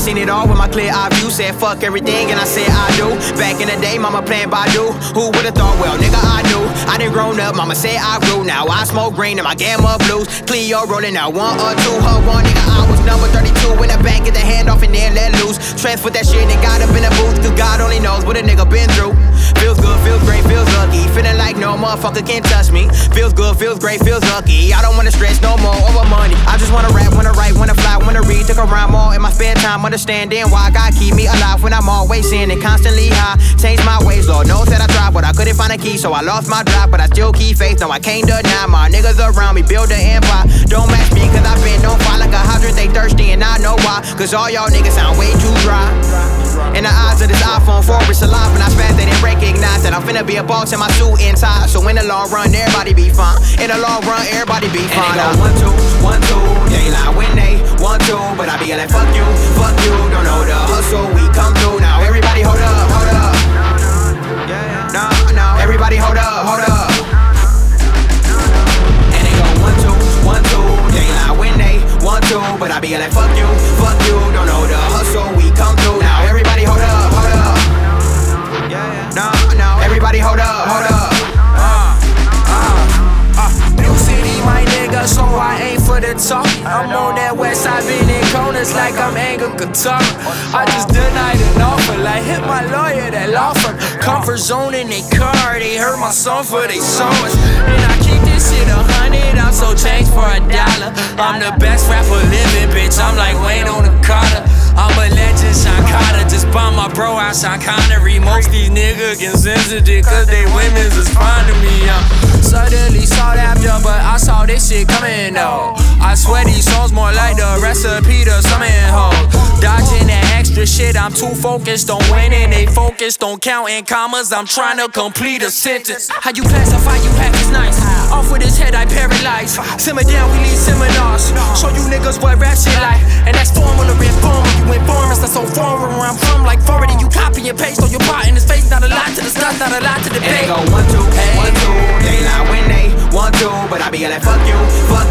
seen it all with my clear eye view. Said fuck everything and I said I do. Back in the day, mama playing Badu. Who would've thought? Well, nigga, I knew. I done grown up, mama said I grew. Now I smoke green and my Gamma blues. Cleo rolling out 1 or 2. Her one nigga, I was number 32. In the back, get the hand off and then let loose. Transfer that shit and got up in the booth. Cause God only knows what a nigga been through. Feels good, feels great, feels lucky. Feeling like no motherfucker can touch me. Feels good, feels great, feels lucky. I don't wanna stress no more over money. I just wanna rap, wanna write, wanna fly, wanna read. Took a rhyme more in my spare time. Understanding why God keep me alive when I'm always sinning, constantly high. Change my ways, Lord knows that I tried, but I couldn't find a key, so I lost my drive. But I still keep faith, no I can't deny. My niggas around me build an empire. Don't match me cause I've been on fire like a hydrant. They thirsty and I know why. Cause all y'all niggas sound way too dry. In the eyes of this iPhone 4, it's alive. When I spaz, they didn't recognize that I'm finna be a boss in my suit and tie. So in the long run, everybody be fine. In the long run, everybody be fine. And they go 1, 2, 1, 2. They lie when they want to, but I be like fuck you. Don't know the hustle, we come through. Now everybody hold up, hold up. No, everybody hold up, hold up. And they go 1, 2, 1, 2. They lie when they want to, but I be like fuck you. Don't know the hustle, we come through. Now everybody hold up, hold up. No, everybody hold up, hold up. New city, my nigga, so I ain't for the talk. I'm on that west side, been in corners like I'm Anger Guitar. I just denied an offer, like hit my lawyer, that law firm. Comfort zone in they car, they heard my song for they songs. And I keep this shit 100, I'm so changed for $1. I'm the best rapper living, bitch, I'm like Wayne on the Carter. I'm a legend, Sean Carter. Just bought my bro out, Sean Connery. Most these niggas get sensitive, cause they women's is fine to me. Suddenly sought after, but I saw this shit coming though. I swear these songs more like the recipe to some hoe. Dodging that extra shit, I'm too focused on winning. They focused on counting commas, I'm trying to complete a sentence. How you classify you hack is nice. Off with his head, I paralyze. Simmer down, we need seminars. Show you niggas what rap shit like. And that's formula and form. You informants, that's so foreign where I'm from. Like foreign, you copy and paste on your part in his face. Not a lot to discuss, not a lot to debate. And they go 1, 2, 1, 2. They lie when they want to, but I be like fuck you.